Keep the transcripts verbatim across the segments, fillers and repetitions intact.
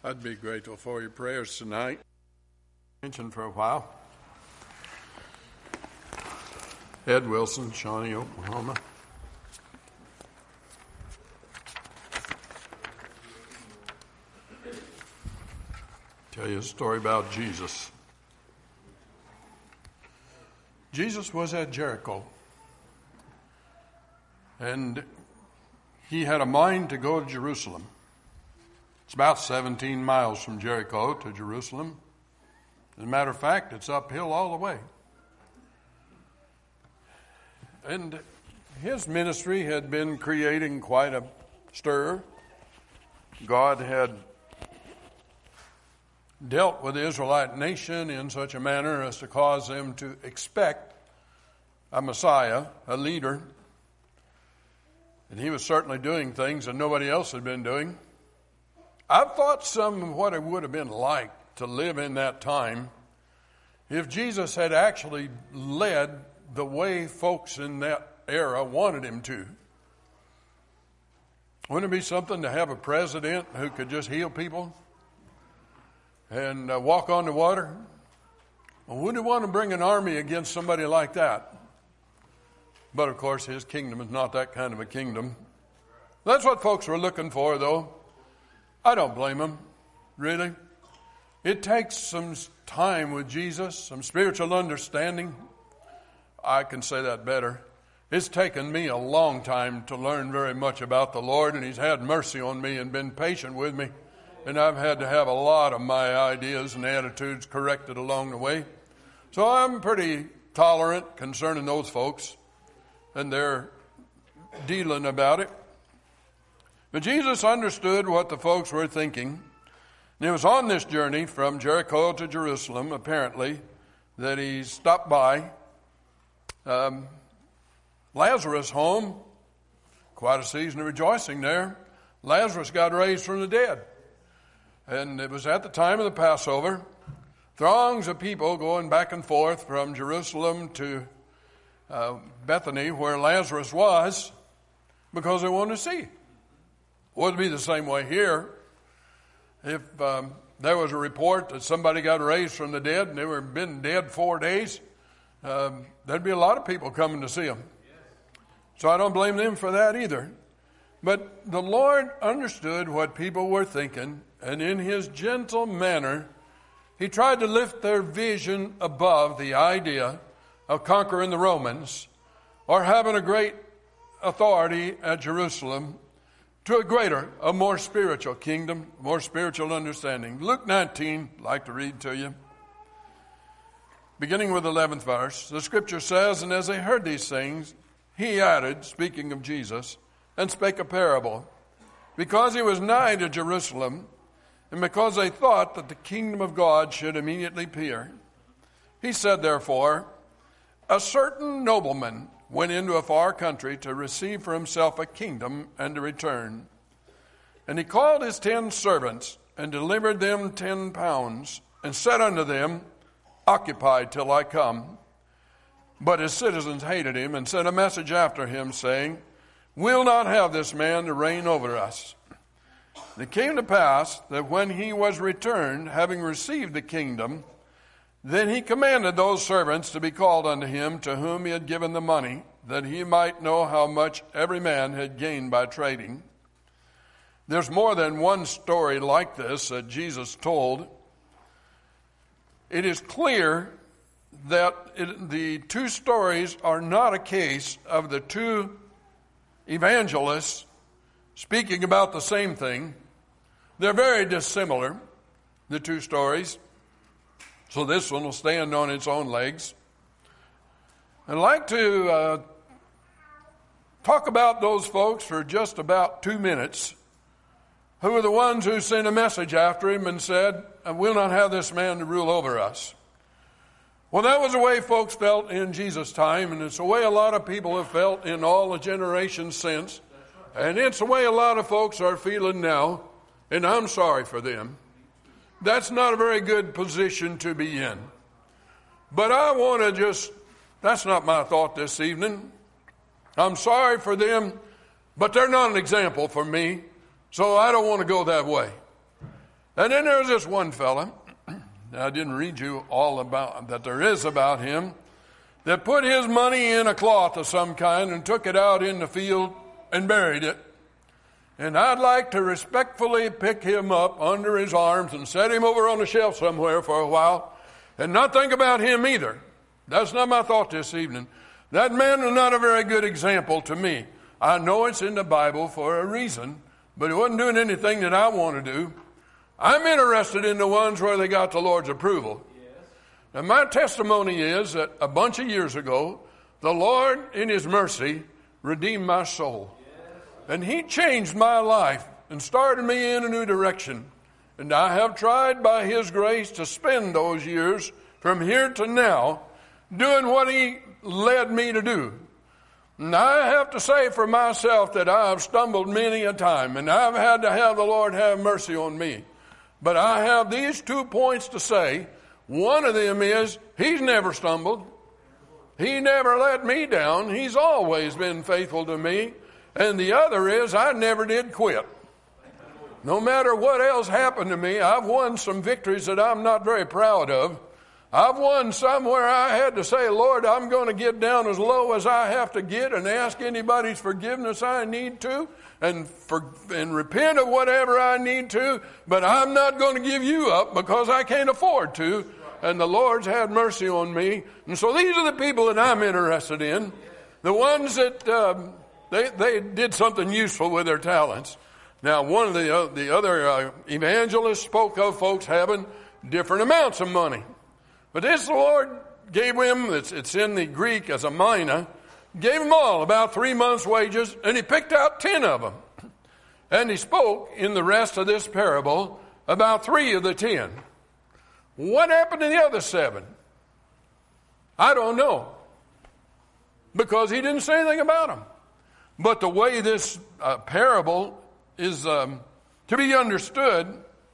I'd be grateful for your prayers tonight. Mention for a while. Ed Wilson, Shawnee, Oklahoma. Tell you a story about Jesus. Jesus was at Jericho, and he had a mind to go to Jerusalem. It's about seventeen miles from Jericho to Jerusalem. As a matter of fact, it's uphill all the way. And his ministry had been creating quite a stir. God had dealt with the Israelite nation in such a manner as to cause them to expect a Messiah, a leader. And he was certainly doing things that nobody else had been doing. I've thought some of what it would have been like to live in that time if Jesus had actually led the way folks in that era wanted him to. Wouldn't it be something to have a president who could just heal people and uh, walk on the water? Well, wouldn't you want to bring an army against somebody like that? But of course, his kingdom is not that kind of a kingdom. That's what folks were looking for, though. I don't blame them, really. It takes some time with Jesus, some spiritual understanding. I can say that better. It's taken me a long time to learn very much about the Lord, and he's had mercy on me and been patient with me. And I've had to have a lot of my ideas and attitudes corrected along the way. So I'm pretty tolerant concerning those folks and their dealing about it. But Jesus understood what the folks were thinking. And it was on this journey from Jericho to Jerusalem, apparently, that he stopped by um, Lazarus' home. Quite a season of rejoicing there. Lazarus got raised from the dead. And it was at the time of the Passover. Throngs of people going back and forth from Jerusalem to uh, Bethany, where Lazarus was, because they wanted to see. Would be the same way here. If um, there was a report that somebody got raised from the dead and they were been dead four days, um, there'd be a lot of people coming to see them. So I don't blame them for that either. But the Lord understood what people were thinking, and in his gentle manner, he tried to lift their vision above the idea of conquering the Romans or having a great authority at Jerusalem to a greater, a more spiritual kingdom, more spiritual understanding. Luke nineteen, I'd like to read to you. Beginning with the eleventh verse, the scripture says, "And as they heard these things, he added," speaking of Jesus, "and spake a parable, because he was nigh to Jerusalem, and because they thought that the kingdom of God should immediately appear. He said, therefore, a certain nobleman went into a far country to receive for himself a kingdom and to return. And he called his ten servants and delivered them ten pounds and said unto them, Occupy till I come. But his citizens hated him and sent a message after him, saying, We'll not have this man to reign over us. And it came to pass that when he was returned, having received the kingdom, then he commanded those servants to be called unto him to whom he had given the money, that he might know how much every man had gained by trading. There's more than one story like this that Jesus told. It is clear that it, the two stories are not a case of the two evangelists speaking about the same thing. They're very dissimilar, the two stories. So this one will stand on its own legs. I'd like to uh, talk about those folks for just about two minutes, who were the ones who sent a message after him and said, We'll not have this man to rule over us. Well, that was the way folks felt in Jesus' time, and it's the way a lot of people have felt in all the generations since. And it's the way a lot of folks are feeling now, and I'm sorry for them. That's not a very good position to be in. But I want to just, that's not my thought this evening. I'm sorry for them, but they're not an example for me, so I don't want to go that way. And then there was this one fella, I didn't read you all about that there is about him, that put his money in a cloth of some kind and took it out in the field and buried it. And I'd like to respectfully pick him up under his arms and set him over on a shelf somewhere for a while and not think about him either. That's not my thought this evening. That man is not a very good example to me. I know it's in the Bible for a reason, but he wasn't doing anything that I want to do. I'm interested in the ones where they got the Lord's approval. Yes. Now, my testimony is that a bunch of years ago, the Lord, in His mercy, redeemed my soul. Yes. And He changed my life and started me in a new direction. And I have tried by His grace to spend those years from here to now doing what He led me to do. And I have to say for myself that I have stumbled many a time, and I've had to have the Lord have mercy on me. But I have these two points to say. One of them is, He's never stumbled. He never let me down. He's always been faithful to me. And the other is, I never did quit. No matter what else happened to me, I've won some victories that I'm not very proud of. I've won some where I had to say, Lord, I'm going to get down as low as I have to get and ask anybody's forgiveness I need to and for, and repent of whatever I need to, but I'm not going to give you up because I can't afford to. And the Lord's had mercy on me. And so these are the people that I'm interested in. The ones that um, they, they did something useful with their talents. Now, one of the, uh, the other uh, evangelists spoke of folks having different amounts of money. But this the Lord gave him, it's, it's in the Greek as a mina, gave them all about three months' wages, and He picked out ten of them. And He spoke in the rest of this parable about three of the ten. What happened to the other seven? I don't know. Because He didn't say anything about them. But the way this uh, parable is um, to be understood,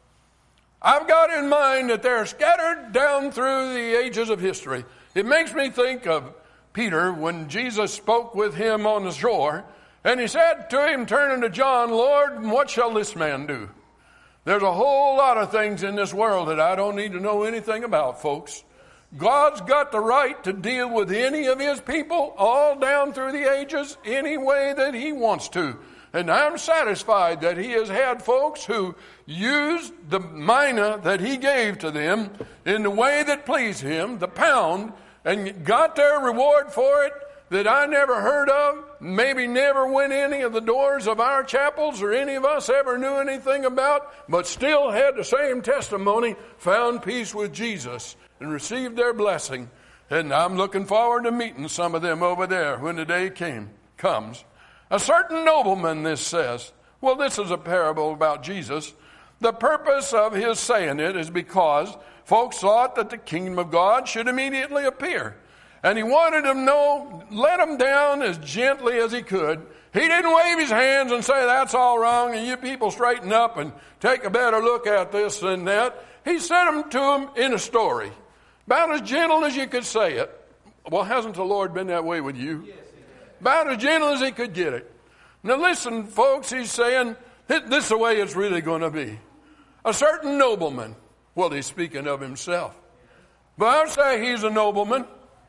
I've got in mind that they're scattered down through the ages of history. It makes me think of Peter when Jesus spoke with him on the shore, and He said to him, turning to John, Lord, what shall this man do? There's a whole lot of things in this world that I don't need to know anything about, folks. God's got the right to deal with any of His people all down through the ages any way that He wants to. And I'm satisfied that He has had folks who used the mina that He gave to them in the way that pleased Him, the pound, and got their reward for it that I never heard of, maybe never went any of the doors of our chapels or any of us ever knew anything about, but still had the same testimony, found peace with Jesus and received their blessing. And I'm looking forward to meeting some of them over there when the day came comes. A certain nobleman, this says. Well, this is a parable about Jesus. The purpose of his saying it is because folks thought that the kingdom of God should immediately appear. And he wanted them to know, let them down as gently as he could. He didn't wave his hands and say, that's all wrong, and you people straighten up and take a better look at this and that. He said them to them in a story, about as gentle as you could say it. Well, hasn't the Lord been that way with you? Yes. About as gentle as He could get it. Now listen, folks, He's saying, this is the way it's really going to be. A certain nobleman, well, He's speaking of Himself. But I'll say He's a nobleman.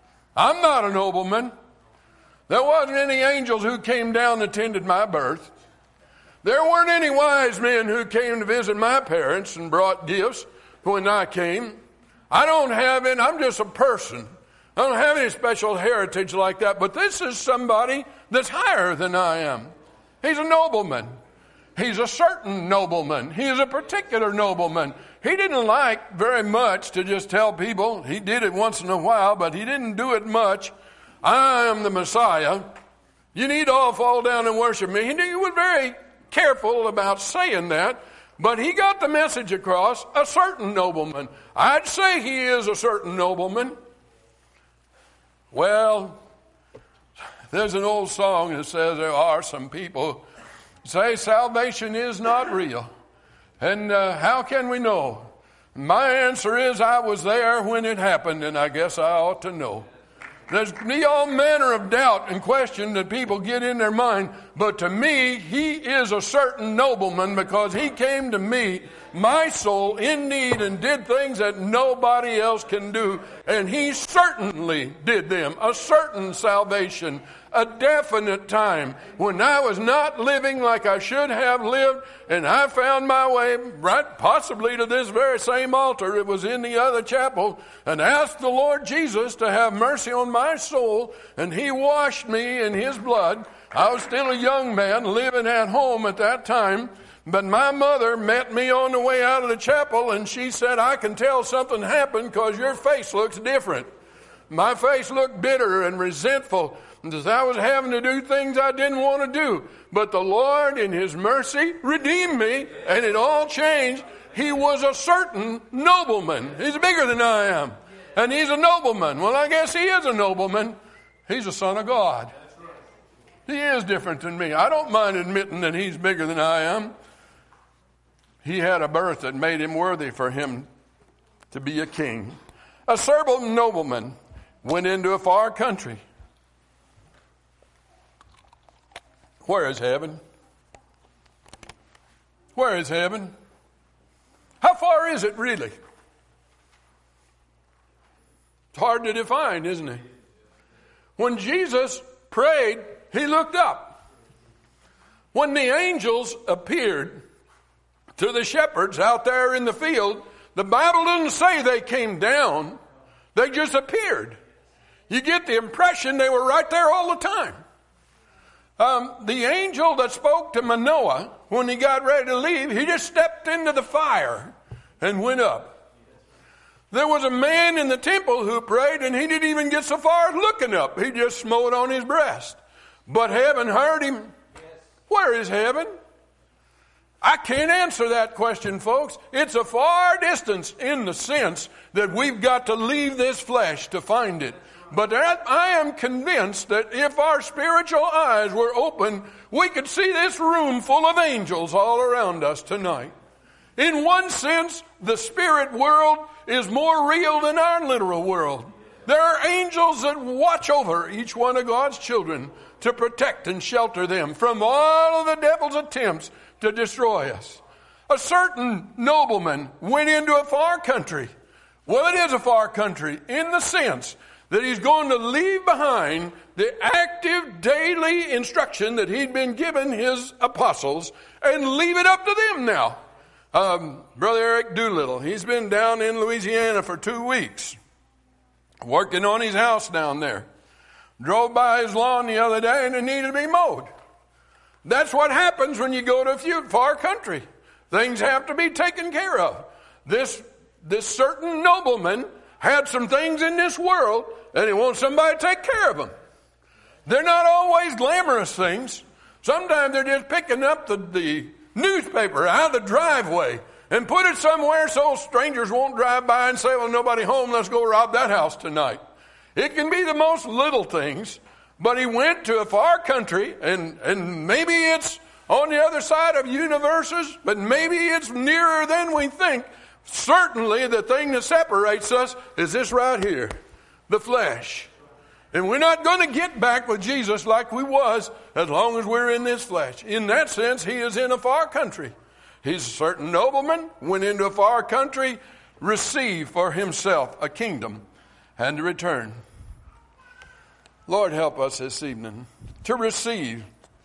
I'm not a nobleman. There wasn't any angels who came down and attended my birth. There weren't any wise men who came to visit my parents and brought gifts when I came. I don't have it. I'm just a person. I don't have any special heritage like that, but this is somebody that's higher than I am. He's a nobleman. He's a certain nobleman. He's a particular nobleman. He didn't like very much to just tell people. He did it once in a while, but he didn't do it much. I am the Messiah. You need to all fall down and worship me. He was very careful about saying that, but he got the message across, a certain nobleman. I'd say he is a certain nobleman. Well, there's an old song that says there are some people say salvation is not real. And uh, how can we know? My answer is I was there when it happened, and I guess I ought to know. There's be all manner of doubt and question that people get in their mind, but to me, he is a certain nobleman because he came to me my soul in need and did things that nobody else can do. And he certainly did them. A certain salvation, a definite time when I was not living like I should have lived, and I found my way right possibly to this very same altar. It was in the other chapel, and asked the Lord Jesus to have mercy on my soul, and he washed me in his blood. I was still a young man living at home at that time, but my mother met me on the way out of the chapel, and she said, I can tell something happened because your face looks different. My face looked bitter and resentful, as I was having to do things I didn't want to do. But the Lord in his mercy redeemed me, and it all changed. He was a certain nobleman. He's bigger than I am. And he's a nobleman. Well, I guess he is a nobleman. He's a son of God. He is different than me. I don't mind admitting that he's bigger than I am. He had a birth that made him worthy for him to be a king. A certain nobleman went into a far country. Where is heaven? Where is heaven? How far is it really? It's hard to define, isn't it? When Jesus prayed, he looked up. When the angels appeared to the shepherds out there in the field, the Bible doesn't say they came down. They just appeared. You get the impression they were right there all the time. Um, the angel that spoke to Manoah when he got ready to leave, he just stepped into the fire and went up. There was a man in the temple who prayed, and he didn't even get so far as looking up. He just smote on his breast. But heaven heard him. Where is heaven? I can't answer that question, folks. It's a far distance in the sense that we've got to leave this flesh to find it. But that, I am convinced that if our spiritual eyes were open, we could see this room full of angels all around us tonight. In one sense, the spirit world is more real than our literal world. There are angels that watch over each one of God's children to protect and shelter them from all of the devil's attempts to destroy us. A certain nobleman went into a far country. Well, it is a far country in the sense that he's going to leave behind the active daily instruction that he'd been given his apostles and leave it up to them now. Um, Brother Eric Doolittle, he's been down in Louisiana for two weeks working on his house down there. Drove by his lawn the other day and it needed to be mowed. That's what happens when you go to a few far country. Things have to be taken care of. This, this certain nobleman had some things in this world and he wants somebody to take care of them. They're not always glamorous things. Sometimes they're just picking up the, the newspaper out of the driveway and put it somewhere so strangers won't drive by and say, well, nobody home, let's go rob that house tonight. It can be the most little things, but he went to a far country, and, and maybe it's on the other side of universes, but maybe it's nearer than we think. Certainly the thing that separates us is this right here, the flesh. And we're not going to get back with Jesus like we was as long as we're in this flesh. In that sense, he is in a far country. He's a certain nobleman, went into a far country, received for himself a kingdom, and to return. Lord, help us this evening to receive.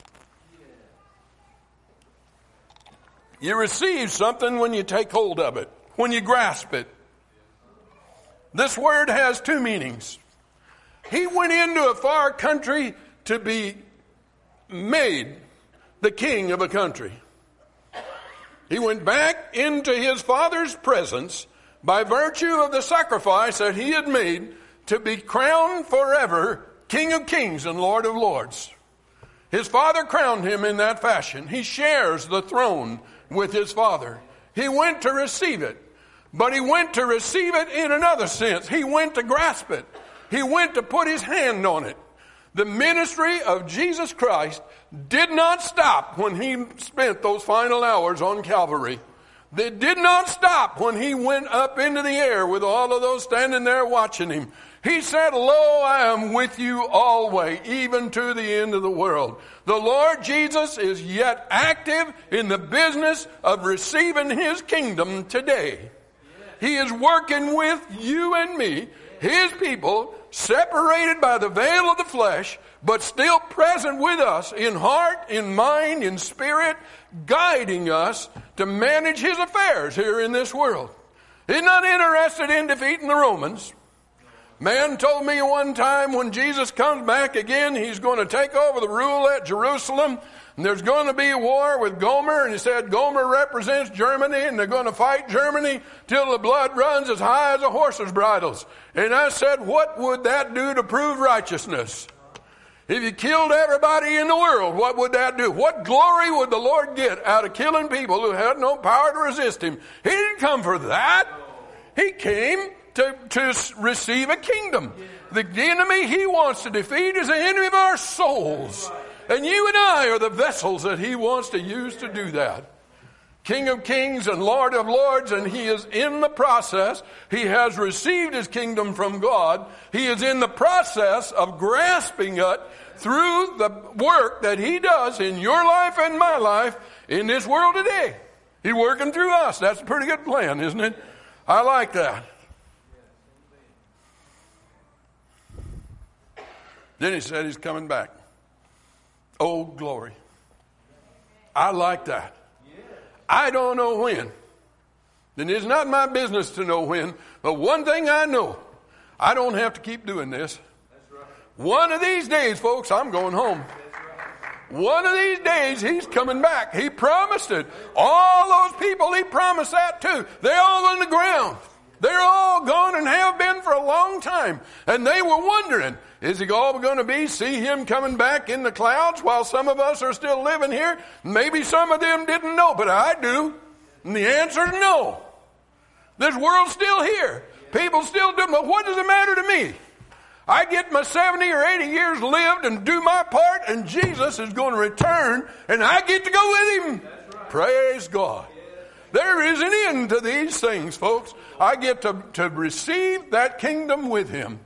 You receive something when you take hold of it, when you grasp it. This word has two meanings. He went into a far country to be made the king of a country. He went back into his Father's presence by virtue of the sacrifice that he had made to be crowned forever King of Kings and Lord of Lords. His Father crowned him in that fashion. He shares the throne with his Father. He went to receive it, but he went to receive it in another sense. He went to grasp it. He went to put his hand on it. The ministry of Jesus Christ did not stop when he spent those final hours on Calvary. It did not stop when he went up into the air with all of those standing there watching him. He said, lo, I am with you always, even to the end of the world. The Lord Jesus is yet active in the business of receiving his kingdom today. He is working with you and me, his people, separated by the veil of the flesh, but still present with us in heart, in mind, in spirit, guiding us to manage his affairs here in this world. He's not interested in defeating the Romans. Man told me one time when Jesus comes back again, he's going to take over the rule at Jerusalem. And there's going to be a war with Gomer. And he said Gomer represents Germany, and they're going to fight Germany till the blood runs as high as a horse's bridles. And I said, what would that do to prove righteousness? If you killed everybody in the world, what would that do? What glory would the Lord get out of killing people who had no power to resist him? He didn't come for that. He came to, to receive a kingdom. The enemy he wants to defeat is the enemy of our souls. And you and I are the vessels that he wants to use to do that. King of kings and Lord of lords, and he is in the process. He has received his kingdom from God. He is in the process of grasping it through the work that he does in your life and my life in this world today. He's working through us. That's a pretty good plan, isn't it? I like that. Then he said he's coming back. Oh, glory. I like that. I don't know when. And it's not my business to know when. But one thing I know, I don't have to keep doing this. One of these days, folks, I'm going home. One of these days, he's coming back. He promised it. All those people, he promised that too. They're all on the ground. They're all gone and have been for a long time. And they were wondering, is it all going to be see him coming back in the clouds while some of us are still living here? Maybe some of them didn't know, but I do. And the answer is no. This world's still here. People still do. But what does it matter to me? I get my seventy or eighty years lived and do my part, and Jesus is going to return, and I get to go with him. Right. Praise God. There is an end to these things, folks. I get to, to receive that kingdom with him.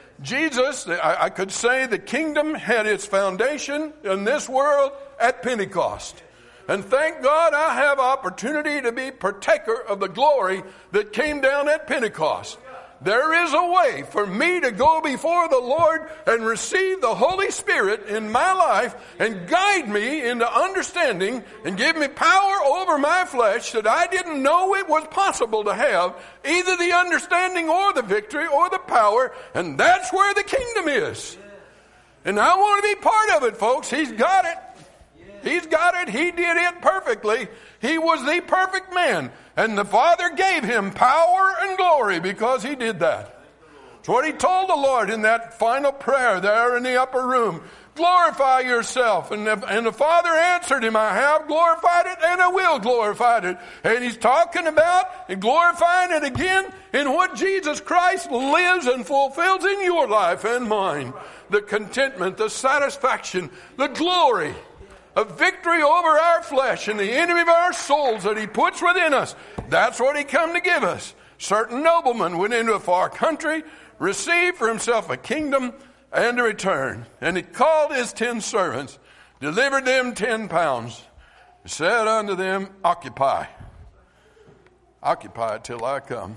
Jesus, I, I could say the kingdom had its foundation in this world at Pentecost. And thank God I have opportunity to be partaker of the glory that came down at Pentecost. There is a way for me to go before the Lord and receive the Holy Spirit in my life and guide me into understanding and give me power over my flesh that I didn't know it was possible to have, either the understanding or the victory or the power, and that's where the kingdom is. And I want to be part of it, folks. He's got it. He's got it. He did it perfectly. He was the perfect man. And the Father gave him power and glory because he did that. It's what he told the Lord in that final prayer there in the upper room. Glorify yourself. And the, and the Father answered him, I have glorified it and I will glorify it. And he's talking about and glorifying it again in what Jesus Christ lives and fulfills in your life and mine. The contentment, the satisfaction, the glory. A victory over our flesh and the enemy of our souls that he puts within us. That's what he come to give us. Certain nobleman went into a far country, received for himself a kingdom and a return. And he called his ten servants, delivered them ten pounds, said unto them, occupy. Occupy till I come.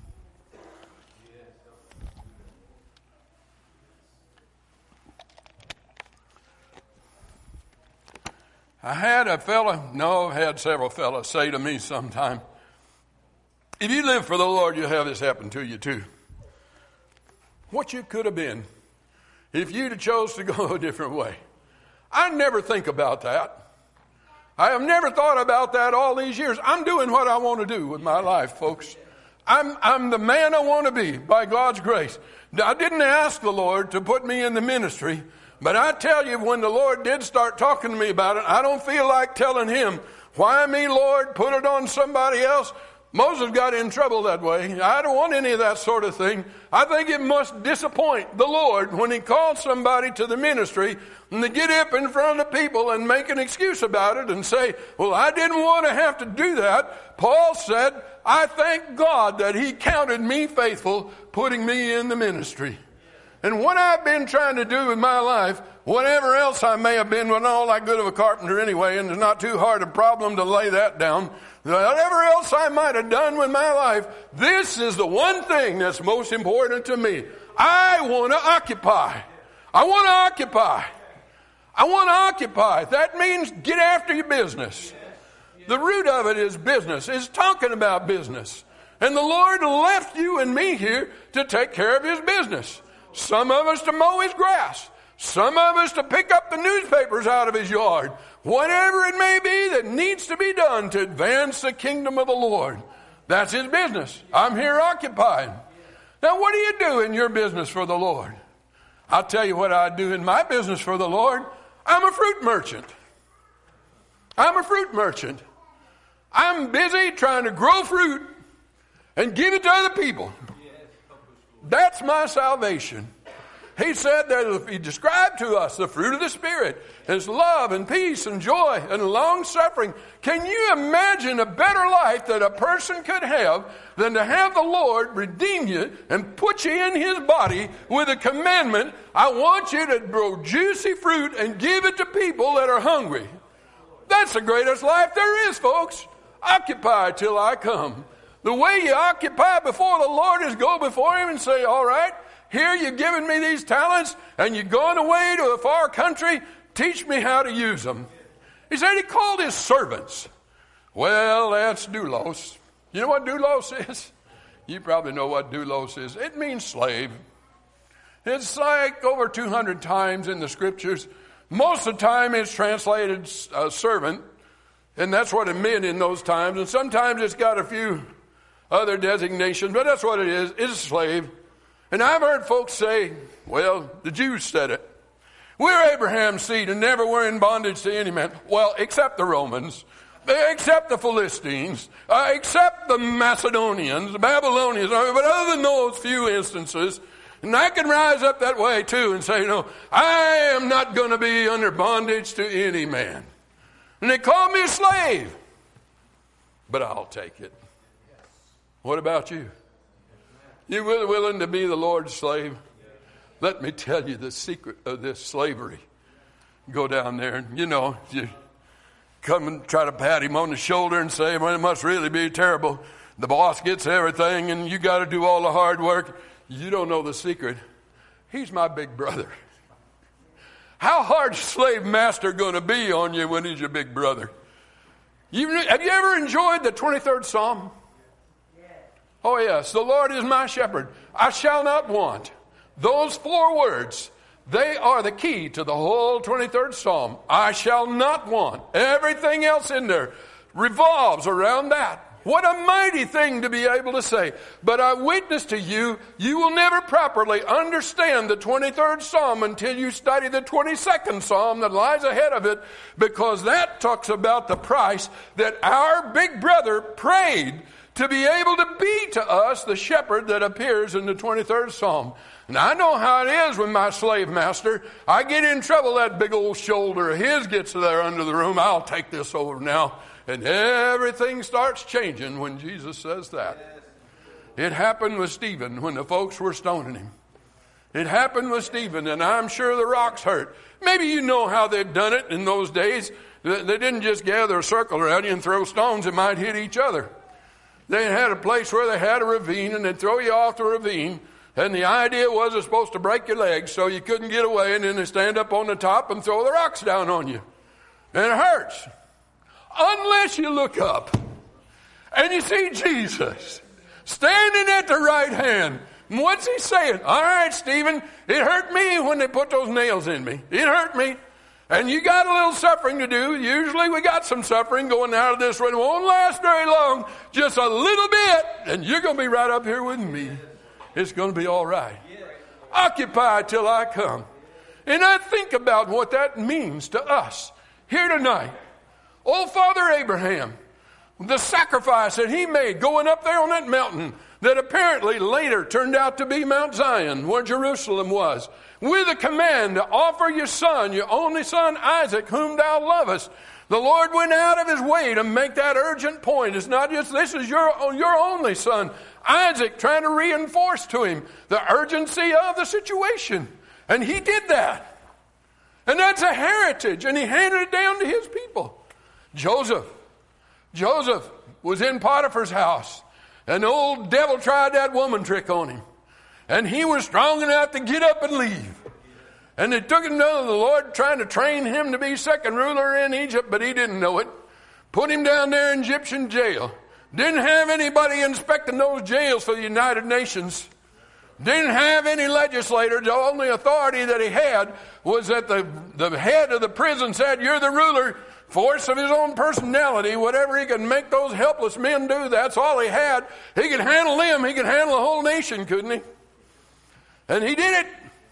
I had a fella, no, I've had several fellas say to me sometime, if you live for the Lord, you'll have this happen to you too. What you could have been if you'd have chose to go a different way. I never think about that. I have never thought about that all these years. I'm doing what I want to do with my life, folks. I'm, I'm the man I want to be by God's grace. I didn't ask the Lord to put me in the ministry. But I tell you, when the Lord did start talking to me about it, I don't feel like telling him, why me, Lord? Put it on somebody else. Moses got in trouble that way. I don't want any of that sort of thing. I think it must disappoint the Lord when he calls somebody to the ministry and they get up in front of the people and make an excuse about it and say, well, I didn't want to have to do that. Paul said, I thank God that he counted me faithful, putting me in the ministry. And what I've been trying to do in my life, whatever else I may have been, wasn't all that good of a carpenter anyway, and it's not too hard a problem to lay that down. Whatever else I might have done with my life, this is the one thing that's most important to me. I want to occupy. I want to occupy. I want to occupy. That means get after your business. The root of it is business. It's talking about business. And the Lord left you and me here to take care of His business. Some of us to mow His grass. Some of us to pick up the newspapers out of His yard. Whatever it may be that needs to be done to advance the kingdom of the Lord. That's His business. I'm here occupying. Now what do you do in your business for the Lord? I'll tell you what I do in my business for the Lord. I'm a fruit merchant. I'm a fruit merchant. I'm busy trying to grow fruit and give it to other people. That's my salvation. He said that He described to us the fruit of the Spirit is love and peace and joy and long suffering. Can you imagine a better life that a person could have than to have the Lord redeem you and put you in His body with a commandment? I want you to grow juicy fruit and give it to people that are hungry. That's the greatest life there is, folks. Occupy till I come. The way you occupy before the Lord is go before Him and say, all right, here you've given me these talents and you're going away to a far country. Teach me how to use them. He said He called His servants. Well, that's doulos. You know what doulos is? You probably know what doulos is. It means slave. It's like over two hundred times in the scriptures. Most of the time it's translated uh, servant. And that's what it meant in those times. And sometimes it's got a few other designations, but that's what it is. It's a slave. And I've heard folks say, well, the Jews said it. We're Abraham's seed and never were in bondage to any man. Well, except the Romans, except the Philistines, uh, except the Macedonians, the Babylonians. But other than those few instances, and I can rise up that way too and say, no, I am not going to be under bondage to any man. And they call me a slave, but I'll take it. What about you? You really willing to be the Lord's slave? Let me tell you the secret of this slavery. Go down there and, you know, you come and try to pat him on the shoulder and say, well, it must really be terrible. The boss gets everything and you got to do all the hard work. You don't know the secret. He's my big brother. How hard is slave master going to be on you when he's your big brother? You, have you ever enjoyed the twenty-third Psalm? Oh yes, the Lord is my shepherd. I shall not want. Those four words, they are the key to the whole twenty-third Psalm. I shall not want. Everything else in there revolves around that. What a mighty thing to be able to say. But I witness to you, you will never properly understand the twenty-third Psalm until you study the twenty-second Psalm that lies ahead of it, because that talks about the price that our big brother paid to be able to be to us the shepherd that appears in the twenty-third Psalm. And I know how it is with my slave master. I get in trouble, that big old shoulder of his gets there under the room. I'll take this over now. And everything starts changing when Jesus says that. It happened with Stephen when the folks were stoning him. It happened with Stephen, and I'm sure the rocks hurt. Maybe you know how they'd done it in those days. They didn't just gather a circle around you and throw stones that might hit each other. They had a place where they had a ravine, and they'd throw you off the ravine. And the idea was it was supposed to break your legs so you couldn't get away, and then they stand up on the top and throw the rocks down on you. And it hurts. Unless you look up and you see Jesus standing at the right hand. And what's He saying? All right, Stephen, it hurt me when they put those nails in me. It hurt me. And you got a little suffering to do. Usually we got some suffering going out of this one. It won't last very long. Just a little bit. And you're going to be right up here with me. It's going to be all right. Occupy till I come. And I think about what that means to us here tonight. Old Father Abraham, the sacrifice that he made going up there on that mountain that apparently later turned out to be Mount Zion, where Jerusalem was, with a command to offer your son, your only son Isaac, whom thou lovest. The Lord went out of his way to make that urgent point. It's not just, this is your, your only son, Isaac, trying to reinforce to him the urgency of the situation. And he did that. And that's a heritage. And he handed it down to his people. Joseph. Joseph was in Potiphar's house. And the old devil tried that woman trick on him. And he was strong enough to get up and leave. And it took him to the Lord trying to train him to be second ruler in Egypt, but he didn't know it. Put him down there in Egyptian jail. Didn't have anybody inspecting those jails for the United Nations. Didn't have any legislators. The only authority that he had was that the, the head of the prison said, you're the ruler. Force of his own personality, whatever he could make those helpless men do, that's all he had. He could handle them. He could handle the whole nation, couldn't he? And he did it.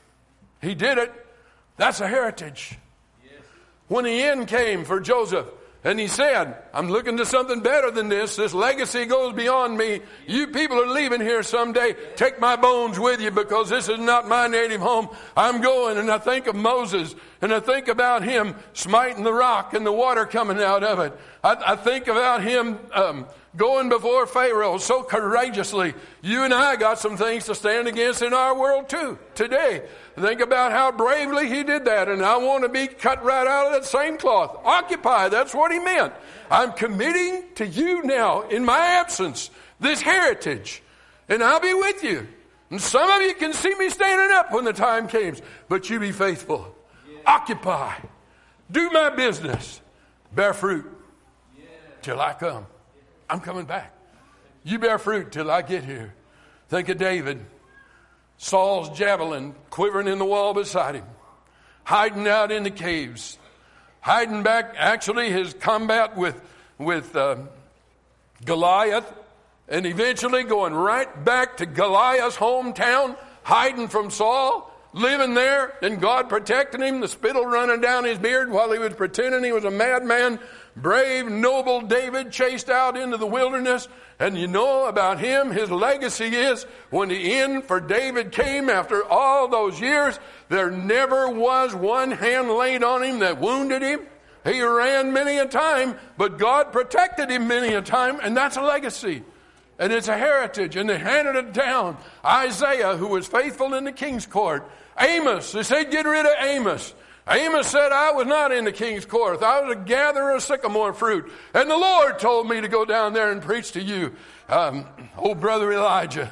He did it. That's a heritage. Yes. When the end came for Joseph, and he said, I'm looking to something better than this. This legacy goes beyond me. You people are leaving here someday. Take my bones with you because this is not my native home. I'm going. And I think of Moses, and I think about him smiting the rock and the water coming out of it. I, I think about him um, going before Pharaoh so courageously. You and I got some things to stand against in our world too today. Think about how bravely he did that, and I want to be cut right out of that same cloth. Occupy, that's what he meant. I'm committing to you now, in my absence, this heritage, and I'll be with you. And some of you can see me standing up when the time comes, but you be faithful. Yeah. Occupy. Do my business. Bear fruit yeah. till I come. I'm coming back. You bear fruit till I get here. Think of David. Saul's javelin quivering in the wall beside him, hiding out in the caves, hiding back, actually his combat with, with uh, Goliath, and eventually going right back to Goliath's hometown, hiding from Saul, living there, and God protecting him, the spittle running down his beard while he was pretending he was a madman. Brave, noble David chased out into the wilderness. And you know about him, his legacy is when the end for David came after all those years, there never was one hand laid on him that wounded him. He ran many a time, but God protected him many a time, and that's a legacy. And it's a heritage, and they handed it down. Isaiah, who was faithful in the king's court. Amos, they said get rid of Amos. Amos said, I was not in the king's court. I was a gatherer of sycamore fruit. And the Lord told me to go down there and preach to you. Um, old brother Elijah,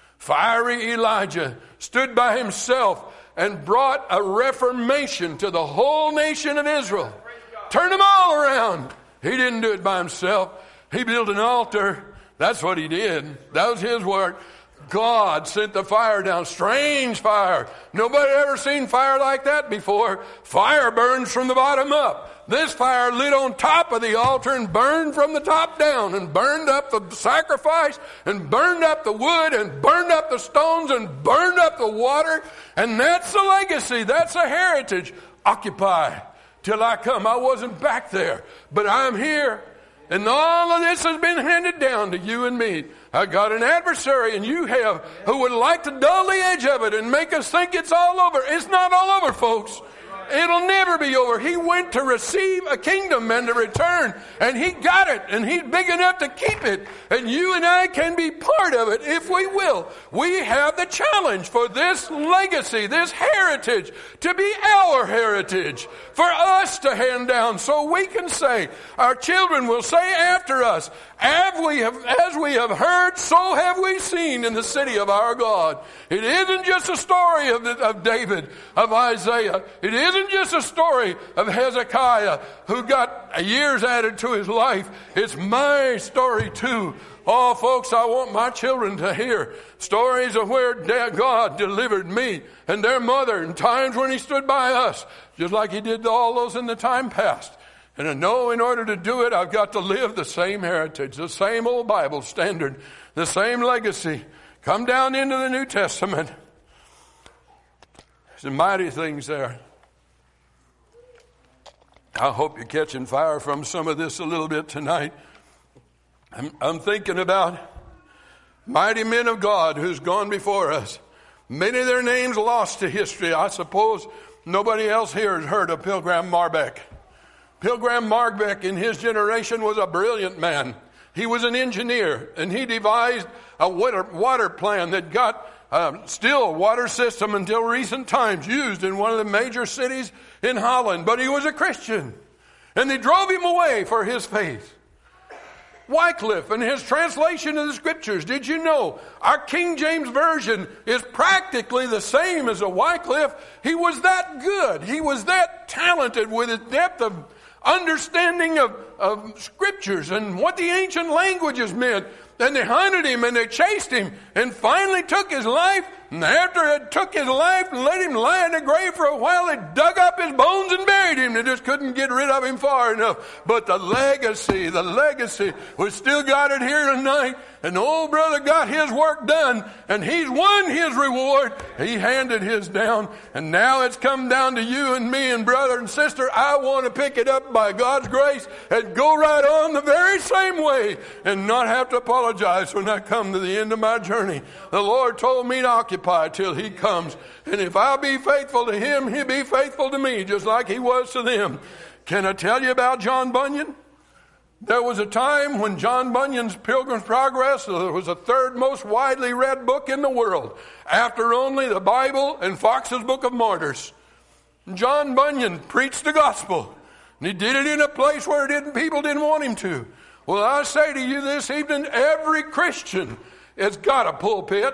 fiery Elijah, stood by himself and brought a reformation to the whole nation of Israel. Turned them all around. He didn't do it by himself. He built an altar. That's what he did. That was his work. God sent the fire down. Strange fire. Nobody ever seen fire like that before. Fire burns from the bottom up. This fire lit on top of the altar and burned from the top down and burned up the sacrifice and burned up the wood and burned up the stones and burned up the water. And that's a legacy. That's a heritage. Occupy till I come. I wasn't back there, but I'm here. And all of this has been handed down to you and me. I got an adversary, and you have, who would like to dull the edge of it and make us think it's all over. It's not all over, folks. It'll never be over. He went to receive a kingdom and to return, and he got it, and he's big enough to keep it. And you and I can be part of it if we will. We have the challenge for this legacy, this heritage, to be our heritage, for us to hand down so we can say, our children will say after us, as we have, as we have heard, so have we seen in the city of our God. It isn't just a story of, the, of David, of Isaiah. It isn't just a story of Hezekiah who got years added to his life. It's my story too. Oh, folks, I want my children to hear stories of where God delivered me and their mother in times when he stood by us, just like he did to all those in the time past. And I know in order to do it, I've got to live the same heritage, the same old Bible standard, the same legacy. Come down into the New Testament. There's some mighty things there. I hope you're catching fire from some of this a little bit tonight. I'm, I'm thinking about mighty men of God who's gone before us. Many of their names lost to history. I suppose nobody else here has heard of Pilgrim Marbeck. Pilgrim Marbeck in his generation was a brilliant man. He was an engineer, and he devised a water, water plan that got uh, still water system until recent times used in one of the major cities in Holland. But he was a Christian, and they drove him away for his faith. Wycliffe and his translation of the scriptures. Did you know our King James Version is practically the same as a Wycliffe? He was that good. He was that talented with his depth of understanding of, of scriptures and what the ancient languages meant. And they hunted him and they chased him and finally took his life. And after it took his life and let him lie in the grave for a while, they dug up his bones and buried him. They just couldn't get rid of him far enough. But the legacy, the legacy, we still got it here tonight. And the old brother got his work done, and he's won his reward. He handed his down, and now it's come down to you and me, and brother and sister, I want to pick it up by God's grace and go right on the very same way and not have to apologize when I come to the end of my journey. The Lord told me to occupy till He comes, and if I'll be faithful to Him, He'll be faithful to me, just like He was to them. Can I tell you about John Bunyan? There was a time when John Bunyan's Pilgrim's Progress was the third most widely read book in the world, after only the Bible and Fox's Book of Martyrs. John Bunyan preached the gospel, and he did it in a place where didn't, people didn't want him to. Well, I say to you this evening, every Christian has got a pulpit.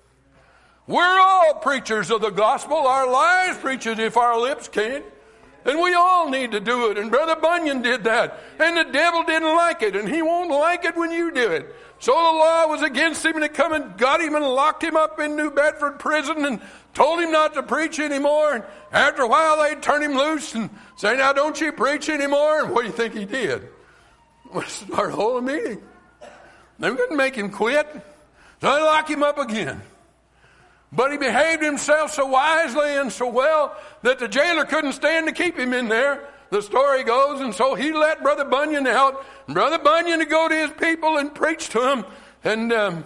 We're all preachers of the gospel. Our lives preach it if our lips can't. And we all need to do it. And Brother Bunyan did that. And the devil didn't like it. And he won't like it when you do it. So the law was against him, and they come and got him and locked him up in New Bedford prison and told him not to preach anymore. And after a while, they'd turn him loose and say, now don't you preach anymore. And what do you think he did? Well, start holding a meeting. They couldn't make him quit. So they lock him up again. But he behaved himself so wisely and so well that the jailer couldn't stand to keep him in there, the story goes. And so he let Brother Bunyan out. And Brother Bunyan to go to his people and preach to them. And um,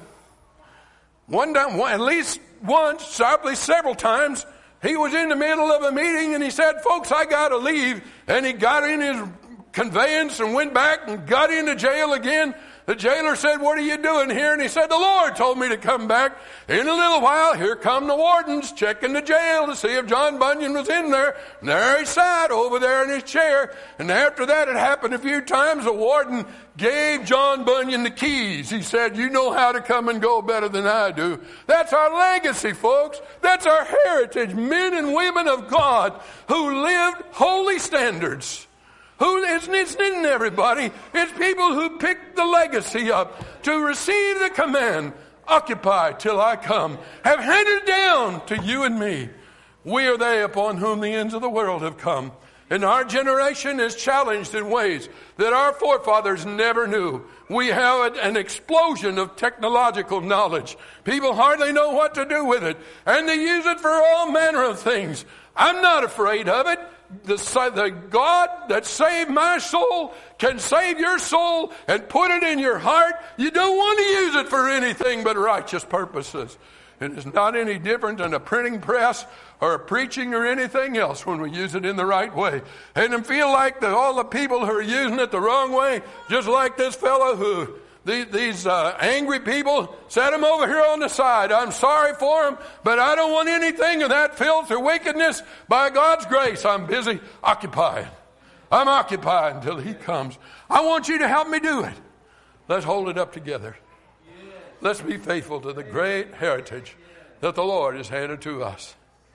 one time, at least once, probably several times, he was in the middle of a meeting and he said, folks, I got to leave. And he got in his conveyance and went back and got into jail again. The jailer said, what are you doing here? And he said, the Lord told me to come back. In a little while, here come the wardens checking the jail to see if John Bunyan was in there. And there he sat over there in his chair. And after that had happened a few times, the warden gave John Bunyan the keys. He said, you know how to come and go better than I do. That's our legacy, folks. That's our heritage. Men and women of God who lived holy standards. Who, it's, it's not everybody. It's people who picked the legacy up to receive the command, occupy till I come, have handed down to you and me. We are they upon whom the ends of the world have come. And our generation is challenged in ways that our forefathers never knew. We have an explosion of technological knowledge. People hardly know what to do with it. And they use it for all manner of things. I'm not afraid of it. The, the God that saved my soul can save your soul and put it in your heart. You don't want to use it for anything but righteous purposes. And it's not any different than a printing press or a preaching or anything else when we use it in the right way. And I feel like the, all the people who are using it the wrong way, just like this fellow who, the, these uh, angry people, set him over here on the side. I'm sorry for him, but I don't want anything of that filth or wickedness. By God's grace, I'm busy occupying. I'm occupying until He comes. I want you to help me do it. Let's hold it up together. Let's be faithful to the great heritage that the Lord has handed to us.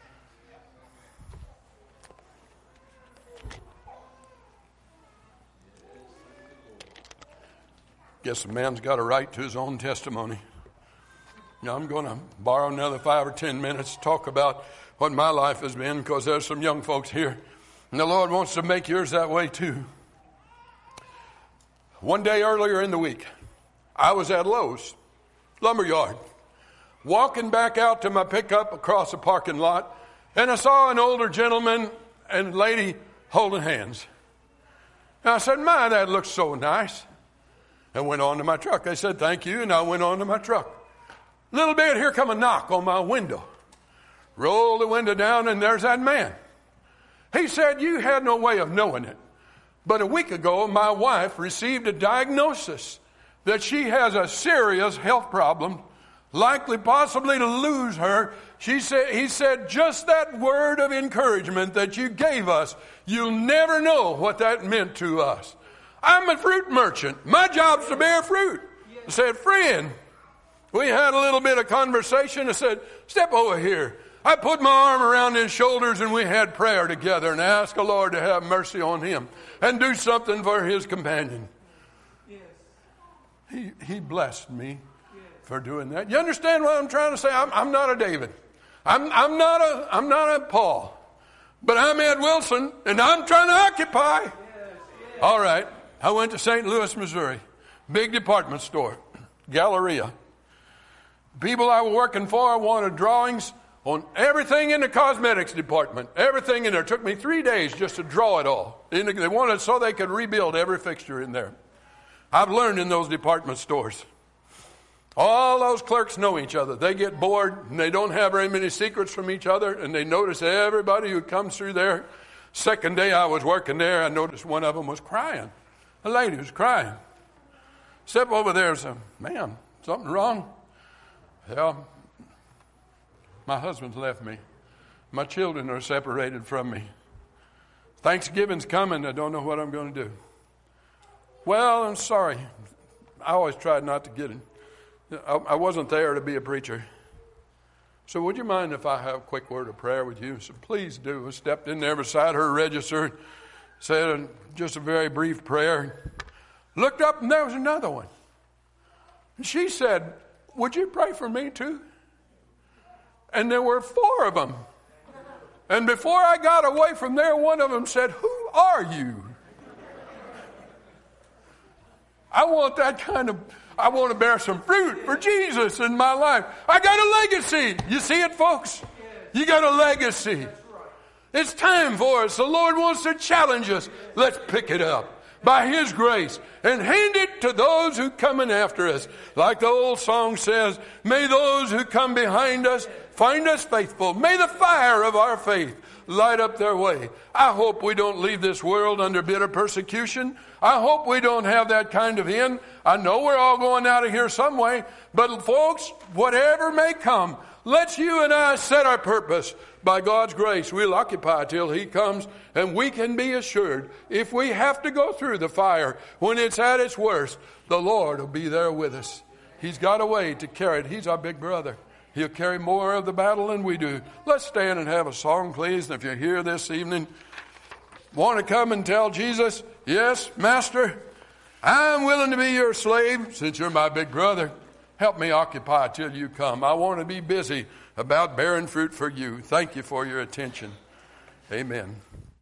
Guess a man's got a right to his own testimony. Now I'm going to borrow another five or ten minutes to talk about what my life has been, because there's some young folks here, and the Lord wants to make yours that way too. One day earlier in the week, I was at Lowe's lumberyard, walking back out to my pickup across the parking lot, and I saw an older gentleman and lady holding hands. And I said, my, that looks so nice. And went on to my truck. They said, thank you, and I went on to my truck. A little bit, here come a knock on my window. Roll the window down, and there's that man. He said, you had no way of knowing it, But a week ago, my wife received a diagnosis that she has a serious health problem, likely possibly to lose her. She said, he said, just that word of encouragement that you gave us, you'll never know what that meant to us. I'm a fruit merchant. My job's to bear fruit. I said, friend, we had a little bit of conversation. I said, step over here. I put my arm around his shoulders and we had prayer together and asked the Lord to have mercy on him and do something for his companion. Yes. He, he blessed me yes. for doing that. You understand what I'm trying to say? I'm, I'm not a David. I'm, I'm not a, I'm not a Paul. But I'm Ed Wilson and I'm trying to occupy. Yes. Yes. All right. I went to Saint Louis, Missouri. Big department store. Galleria. People I was working for wanted drawings on everything in the cosmetics department. Everything in there. It took me three days just to draw it all. They wanted so they could rebuild every fixture in there. I've learned in those department stores. All those clerks know each other. They get bored and they don't have very many secrets from each other, and they notice everybody who comes through there. Second day I was working there, I noticed one of them was crying. A lady was crying. Step over there and say, ma'am, something wrong? Well, my husband's left me. My children are separated from me. Thanksgiving's coming. I don't know what I'm going to do. Well, I'm sorry. I always tried not to get it. I, I wasn't there to be a preacher. So would you mind if I have a quick word of prayer with you? So please do. I stepped in there beside her register, said just a very brief prayer. Looked up and there was another one. And she said, would you pray for me too? And there were four of them. And before I got away from there, one of them said, who are you? I want that kind of, I want to bear some fruit for Jesus in my life. I got a legacy. You see it, folks? You got a legacy. It's time for us. The Lord wants to challenge us. Let's pick it up by His grace and hand it to those who come in after us. Like the old song says, may those who come behind us find us faithful. May the fire of our faith light up their way. I hope we don't leave this world under bitter persecution. I hope we don't have that kind of end. I know we're all going out of here some way. But folks, whatever may come, let's you and I set our purpose. By God's grace, we'll occupy till He comes, and we can be assured if we have to go through the fire when it's at its worst, the Lord will be there with us. He's got a way to carry it. He's our big brother. He'll carry more of the battle than we do. Let's stand and have a song, please. And if you're here this evening, want to come and tell Jesus, yes, Master, I'm willing to be your slave since you're my big brother. Help me occupy till you come. I want to be busy about bearing fruit for you. Thank you for your attention. Amen.